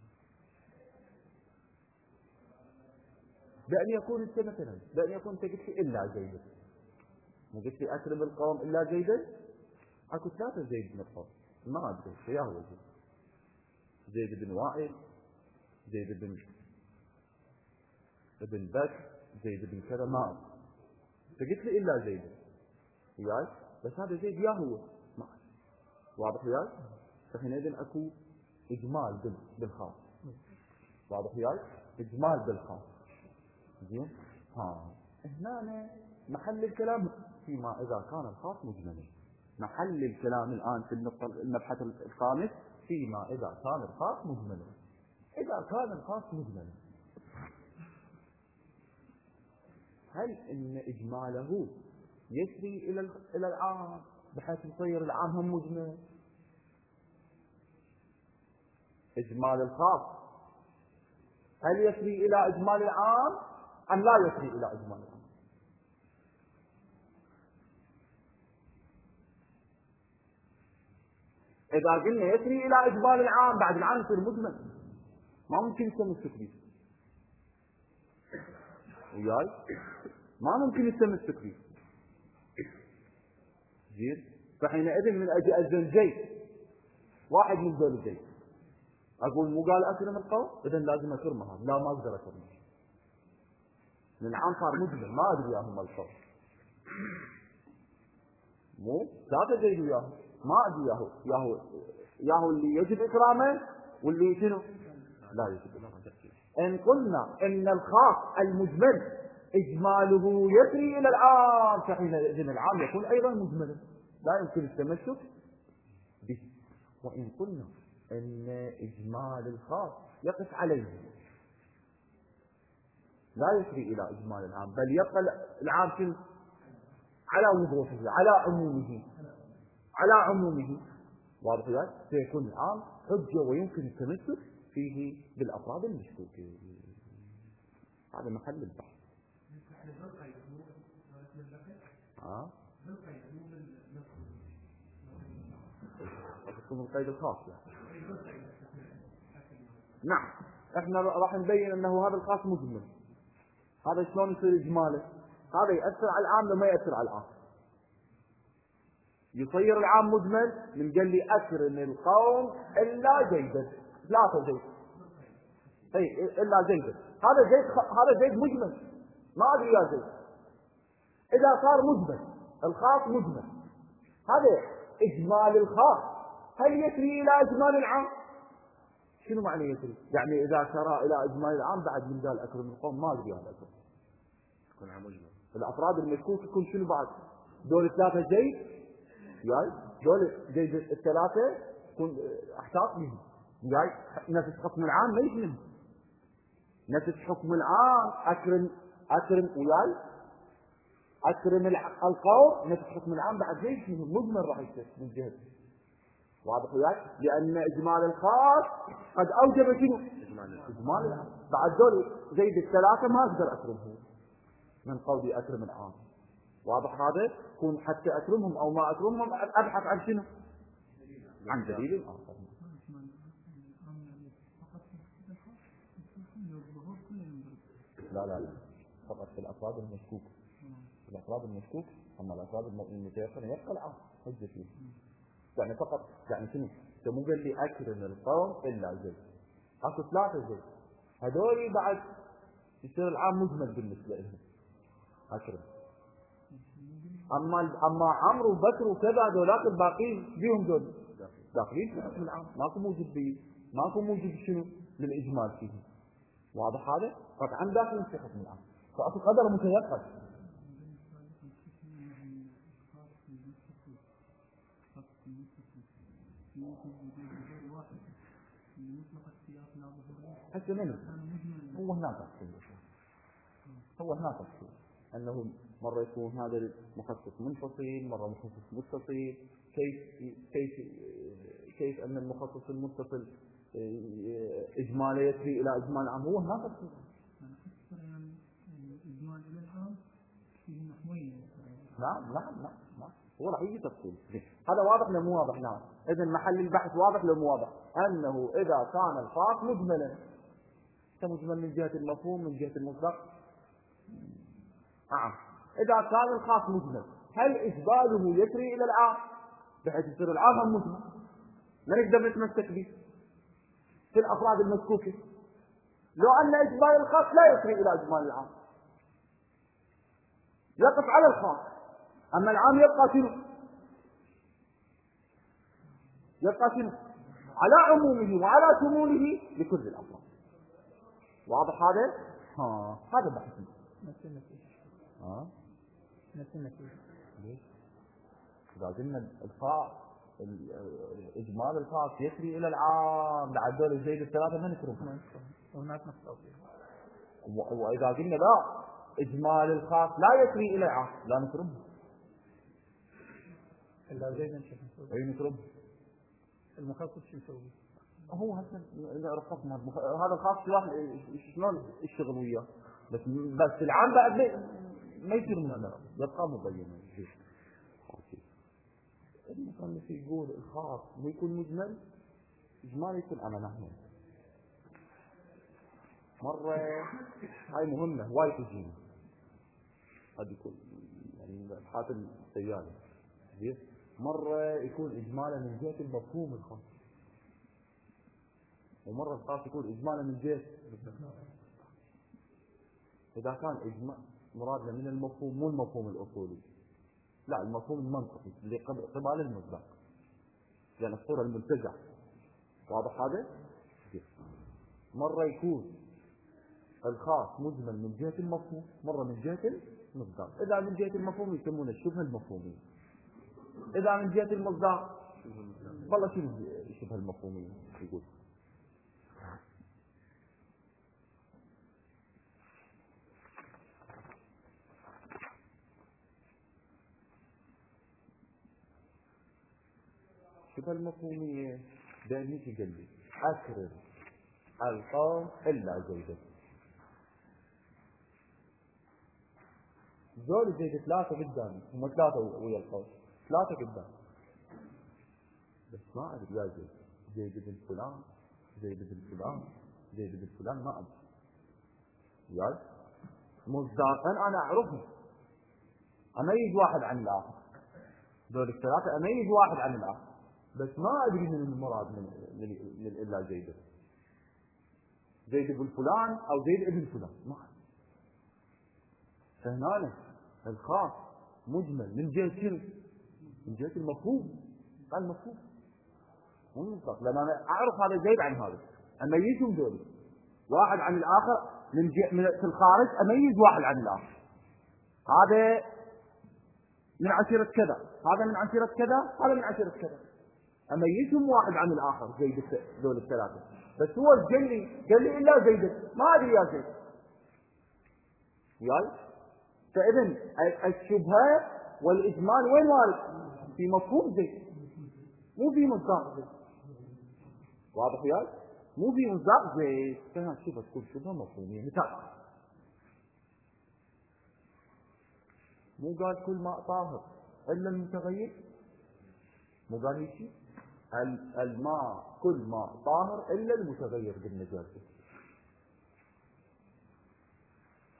بأن يكون انت مثلا بأن يكون انت قلت لي إلا زيدا، مو قلت لي أكرم القوم إلا زيدا، أكو ثلاثة زيد من القوم ما أدري يا هو زيد، زيد بن وائل، زيد بن ابن بكر، زيد بن كذا، ما أدري. فقلت لي إلا زيد وياي، بس هذا زيد يا هو ما أدري. واضح وياي؟ فحينئذ أكو إجمال بالخاص. واضح وياي؟ إجمال بالخاص. زين؟ ها هنا محل الكلام فيما إذا كان الخاص مجملا. محل الكلام الآن في النقطة المبحث الخامس فيما إذا كان الخاص مجملا. إذا كان الخاص مجملا، هل إن إجماله يسري إلى إلى العام بحيث يصير العام هم مجمل؟ إجمال الخاص هل يسري إلى إجمال العام أم لا يسري إلى إجمال العام؟ إذا قلنا يسري إلى إجمال العام بعد العام يصير مجمل، ما ممكن يسمى التكليف وياي، ما ممكن يسمى التكليف. زين؟ فحينئذ من أجل أجل زيد واحد من ذول زيد أقول مو قال أكرم القوم، إذن لازم أكرمها، لا ما أقدر أكرمها، من العام صار مجمل ما أدري وياهم القوم، مو ثلاثة زيد وياهم ما أدري ياهو ياهو ياهو اللي يجب إكرامه واللي شنو لا يجب إكرامه. إن قلنا إن الخاص المجمل إجماله يسري إلى العام، فحينئذ العام يكون أيضا مجملا لا يمكن التمسك به. وإن قلنا إن إجمال الخاص يقف عليه لا يسري إلى إجمال العام، بل يبقى العام شنو على وضوحه على عمومه على عمومه. واضح ذلك؟ سيكون العام حجة ويمكن التمسك فيه بالأفراد المشكوكين. هذا محل البحث. ها؟ أقصد القيد الخاص يعني. نعم، احنا راح نبين انه هذا الخاص مجمل. هذا شلون يصير اجماله؟ هذا يأثر على العام لما يأثر على العام. يصير العام مجمل من قال لي أكرم القوم إلا زيدا، ثلاثة زيد، أي إلا زيدا، هذا زيد خ... هذا زيد مجمل ما أدري يا زيد. إذا صار مجمل الخاص مجمل، هذا إجمال الخاص هل يسري إلى إجمال العام؟ شنو معنى يسري؟ يعني إذا سرى إلى إجمال العام بعد من قال أكرم القوم ما أدري هذا أكرم يكون عام مجمل. الأفراد المشكوك يكون شنو بعد؟ دول ثلاثة زيد جاي، دول زيد الثلاثة يكون احتاط بهم جاي، نفس حكم العام ما يشمل نفس حكم العام. أكرم أكرم وياي أكرم القوم نفس حكم العام بعد زيد مجمل راح يصير من جهة. واضح وياي؟ لأن إجمال الخاص قد أوجب شنو؟ إجمال العام. بعد دول زيد الثلاثة ما أقدر أكرمهم من قولي أكرم العام. واضح هذا؟ كون حتى أكرمهم أو ما أكرمهم أبحث عن شنو؟ عن دليل آخر. لا لا لا فقط في الأفراد المشكوك، الأفراد المشكوك. أما الأفراد المتيقنة يبقى العام حجة فيه. يعني فقط يعني شنو؟ أنت مو قال لي أكرم القوم إلا زيد، أكو ثلاثة زيد، هذول بعد يصير العام مجمل بالنسبة لهم أكرم. أما أما عمرو وبكر وكذا ذولاك الباقين بيهم ذول داخلين في حكم العام، ماكو موجود بيه، ماكو موجود شنو للإجمال فيه. واضح هذا؟ قطعا داخل في حكم العام، فأكو قدر متيقن. حتى منه هو هناك تفصيل، هو هناك تفصيل أنه مرة يكون هذا المخصص منفصل، مرة مخصص متصل. كيف كيف كيف أن المخصص المتصل إجماله يسري إلى إجمال عام، هو هناك تفصيل. نعم نعم نعم نعم هو راح يجي تفصيل. هذا واضح ولا مو واضح؟ نعم. إذا محل البحث واضح ولا مو واضح؟ أنه إذا كان الخاص مجملا، مجمل من جهة المفهوم من جهة المصداق. نعم. إذا كان الخاص مجمل هل إجباله يسري إلى العام بحيث يصير العام مجمل؟ لا نقدر نتمسك به في الأفراد المسكوكة، لو أن إجبال الخاص لا يسري إلى إجمال العام، يقف على الخاص، أما العام يبقى شنو؟ يبقى شنو؟ على عمومه وعلى شموله لكل الأفراد. واضح هذا؟ ها هذا بحث. نفس النتيجة. ها؟ نفس النتيجة. ليش؟ إذا قلنا الخاص إجمال الخاص يسري إلى العام بعد دول الزيد الثلاثة ما نكرههم. وهناك نقطة. وإذا قلنا لا إجمال الخاص لا يسري إلى العام لا نكرههم. إلا زيد نشوف نسوي. أي نكرههم. المخصص شو يسوي؟ هو هسه رفقنا هذا الخاص واحد شلون الشغل وياه، بس بس العام بعد ما يصير مجمل يبقى مبين. المصنف يقول الخاص مو يكون مجمل، إجمال يكون أنا نحن مرة هاي مهمة وايد تجينا، قد يكون يعني حاتم سيالة مرة يكون إجمالا من جهة المفهوم الخاص، ومرة الخاص يكون إجمالا من جهة. إذا كان إجمال مرادنا من المفهوم مو المفهوم الأصولي، لا المفهوم المنطقي اللي قبل المصداق، يعني الصورة المنتجعة. واضح هذا؟ مرة يكون الخاص مجمل من جهة المفهوم، مرة من جهة المصداق. إذا من جهة المفهوم يسمونه الشبهة المفهومية، إذا من جهة المصداق والله شنو الشبهة المفهومية يقول؟ الشبهة المفهومية دائما يقول لي أكرم القوم إلا زيدا. زول زيد ثلاثة قدامي، هم ثلاثة ويا القوم، ثلاثة قدام، بس ما أدري يا زيد، زيد بن فلان، زيد بن فلان، زيد بن فلان ما أدري. ياي مصداقا أنا أعرفهم، أميز واحد عن الآخر، دول الثلاثة أميز واحد عن الآخر، بس ما أدري من المراد من من, من إلا زيد، زيد بن فلان أو زيد ابن فلان ما أدري. فهنا الخاص مجمل من جهة شنو؟ من جهة المفهوم، قال مفهوم مو المطلق، لما أنا أعرف هذا زيد عن هذا أميزهم دول واحد عن الآخر من جهة من في الخارج، أميز واحد عن الآخر، هذا من عشيرة كذا، هذا من عشيرة كذا، هذا من عشيرة كذا، أميزهم واحد عن الآخر زيد دول الثلاثة. بس هو قال لي قال لي إلا زيد ما أدري يا زيد ياي. فإذن الشبهة والإجمال وين وارد؟ في مفهوم زيد مو في مصداق زيد. واضح ياي؟ مو في مصداق زيد. فهنا شوف تكون شبهة مفهومية. مثال مو قال كل ماء طاهر إلا المتغير؟ مو قال هيك؟ الماء كل ماء طاهر إلا المتغير بالنجاسة.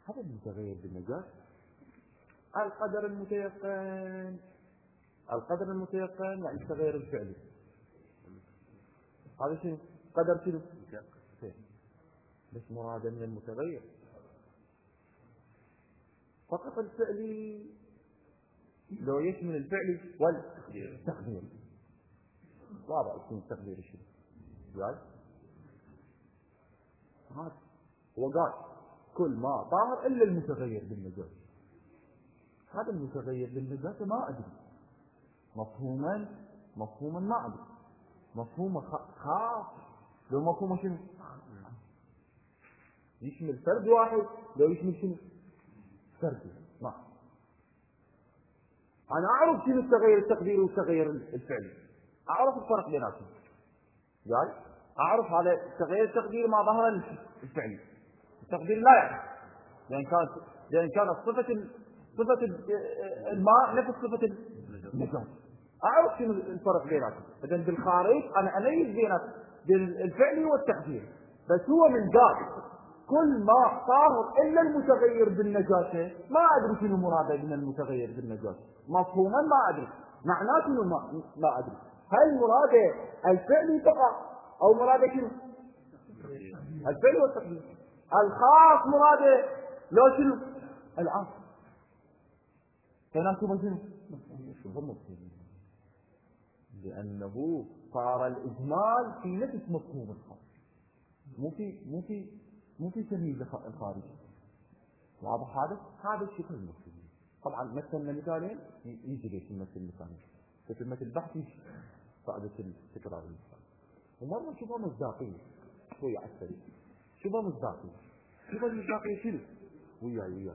هذا المتغير بالنجاة. القدر المتيقن، القدر المتيقن يعني التغير الفعلي. هذا شنو؟ قدر شنو؟ بس مراده من المتغير فقط الفعلي، لو يشمل الفعلي والتقدير. واضح شنو التقدير شنو؟ جاي؟ هذا هو قال كل ما ظاهر الا المتغير بالنجاة. هذا المتغير بالنجاة ما ادري مفهوما مفهوما ما ادري مفهوم خاص. لو مفهوم شنو؟ يشمل فرد واحد، لو يشمل شنو؟ فرد. ما انا اعرف شنو التغير التقديري والتغير الفعلي، اعرف الفرق بيناتهم. جاي؟ اعرف هذا التغير التقديري ما ظهر الفعلي، التقدير لا يعرف، لان كانت لان كانت صفه صفه الماء نفس صفه النجاة. اعرف شنو الفرق بيناتهم. اذا بالخارج انا اميز بين الفعلي والتقديري. بس هو من قال كل ما صار الا المتغير بالنجاسه، ما ادري شنو مراده من المتغير بالنجاسه، مفهوما ما ادري، معناته ما ما ادري. هل مراده الفعل فقط او مراده شنو؟ الفعل والتقدير. الخاص مراده لو شنو؟ العام. تناسب شنو؟ لانه صار الاجمال في نفس مفهوم الخاص، مو في مو في مو في تمييز الخارجي. واضح هذا؟ هذا الشكل المفهوم. طبعا مثلنا مثالين يجي ليش نمثل مثالين في كلمة البحث فائدة التكرار المثال. ومرة شوفها مصداقية شوية على السريع. شوفها مصداقية. شوفها المصداقية شنو؟ وياي وياي.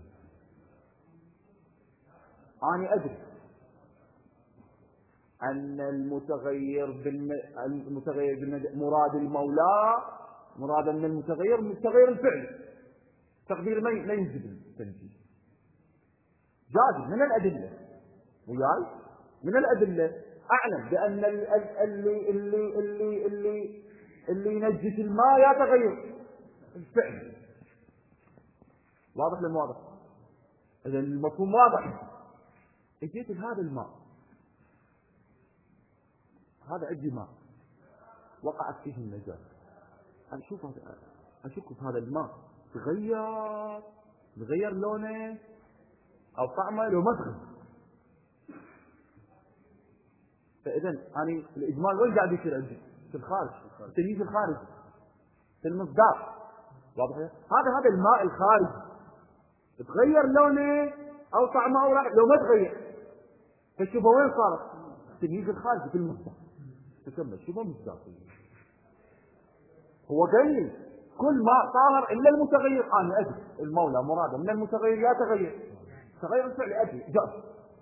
أنا أدري أن المتغير بالم... المتغير بالم... مراد المولى مراد من المتغير من التغير الفعلي. تقدير ما لا ينجب التنجيز. جاز من الأدلة وياي من الأدلة أعلم بأن اللي اللي اللي اللي اللي ينجس الماء يتغير الفعل. واضح لم واضح؟ إذا المفهوم واضح. اجيت لهذا الماء، هذا عندي ماء وقعت فيه النجاسة، أشوف أشك في هذا الماء تغير تغير لونه أو طعمه لو ما تغير. فإذا أنا الإجمال وين قاعد يصير عندي؟ في الخارج، التمييز الخارجي، في المصداق. واضح؟ هذا هذا الماء الخارجي تغير لونه أو طعمه أو رائحته لو ما تغير. فشوفوا وين صارت؟ التمييز الخارجي في المصداق. تكمل شوفوا مصداقية. هو قال لي كل ما طاهر الا المتغير. انا ادري المولى مراده من المتغير لا تغير، تغير الفعل ادري جاء.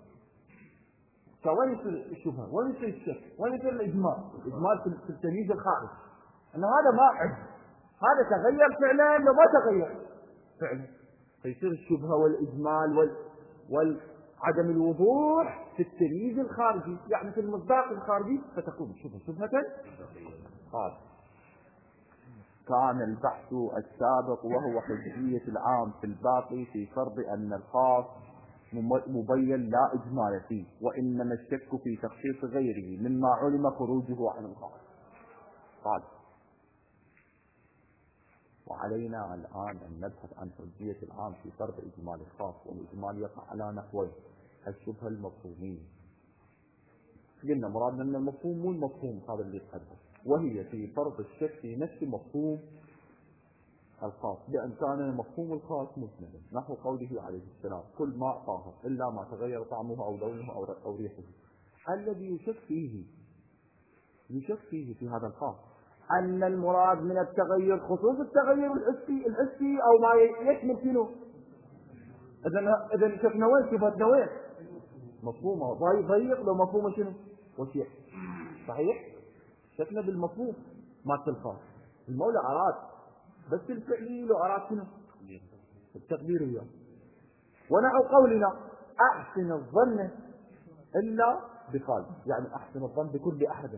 فوين يصير الشبهه؟ وين يصير الشك؟ وين يصير الاجمال؟ الاجمال في التمييز الخارج انه هذا ما عد، هذا تغير فعلا لو ما تغير فعلا. فيصير الشبهه والاجمال وال والعدم الوضوح في التمييز الخارجي، يعني في المصداق الخارجي، فتكون الشبهه شبهه خارج. كان البحث السابق وهو حجية العام في الباقي في فرض أن الخاص مبين لا إجمال فيه، وإنما الشك في تخصيص غيره مما علم خروجه عن الخاص. قال: وعلينا الآن أن نبحث عن حجية العام في فرض إجمال الخاص، والإجمال يقع على نحوين: الشبهة المفهومية، قلنا مرادنا من المفهوم مو المفهوم هذا اللي يتحدث، وهي في فرض الشك في نفس مفهوم الخاص، بأن كان مفهوم الخاص مسندا، نحو قوله عليه السلام: كل ماء طاهر إلا ما تغير طعمه أو لونه أو ريحه. الذي يشك فيه يشك فيه في هذا الخاص أن المراد من التغير خصوص التغير الحسي الحسي أو ما يشمل شنو؟ إذا إذا شفنا وين شفتنا وين؟ مفهومه ضيق لو مفهومه شنو؟ وشيء صحيح؟ شفنا بالمفهوم ما الخاص. المولى أراد بس الفعلي لو أراد شنو؟ التقدير وياه. ونحو قولنا: أحسن الظن إلا بخالد، يعني أحسن الظن بكل أحد،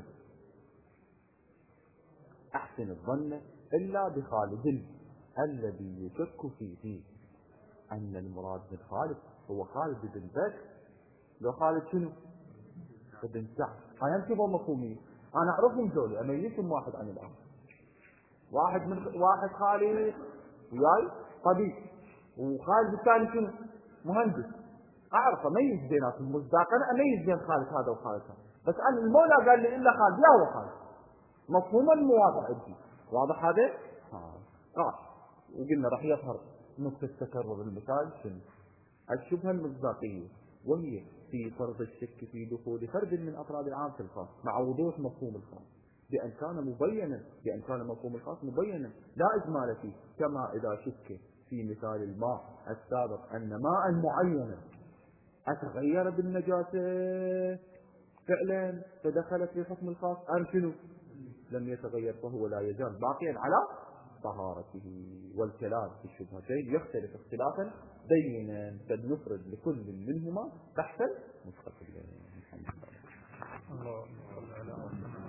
أحسن الظن إلا بخالد الذي يشك فيه. أن المراد من خالد هو خالد بن بكر، لو خالد شنو؟ بن سعد. أنا أنتبه مفهومي، أنا أعرفهم ذولي أميزهم واحد عن الآخر. واحد من واحد خالد وياي طبيب، وخالد الثاني شنو؟ مهندس. أعرف أميز بيناتهم مصداقا، أميز بين خالد هذا وخالد هذا. بس أنا المولى قال لي إلا خالد لا هو خالد، مفهوما مواضح عندي. واضح هذا؟ آه. آه. وقلنا راح يظهر نقطة تكرر المثال شنو؟ الشبهة المصداقية، وهي في فرض الشك في دخول فرد من أفراد العام في الخاص مع وضوح مفهوم الخاص، بأن كان مبينا، بأن كان مفهوم الخاص مبينا لا إجمال فيه، كما إذا شك في مثال الماء السابق أن ماء معينا أتغير بالنجاسة فعلا فدخلت في حكم الخاص أم شنو؟ لم يتغير فهو لا يزال باقيا على طهارته. والكلام في الشبهتين يختلف اختلافا بينا، فلنفرد لكل منهما بحثا مستقلا. الله